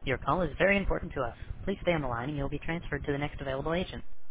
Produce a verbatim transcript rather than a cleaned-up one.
Your call is very important to us. Please stay on the line and you'll be transferred to the next available agent.